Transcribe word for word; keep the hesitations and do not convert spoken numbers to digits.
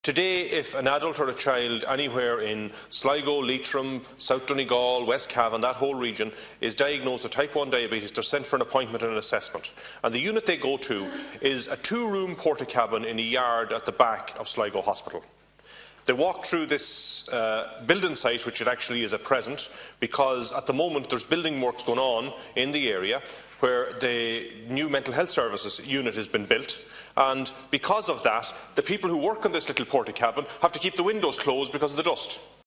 Today, if an adult or a child anywhere in Sligo, Leitrim, South Donegal, West Cavan, that whole region, is diagnosed with type one diabetes, they're sent for an appointment and an assessment. And the unit they go to is a two-room porta-cabin in a yard at the back of Sligo Hospital. They walk through this uh, building site, which it actually is at present, because at the moment there's building works going on in the area where the new mental health services unit has been built. And because of that, the people who work on this little porta cabin have to keep the windows closed because of the dust.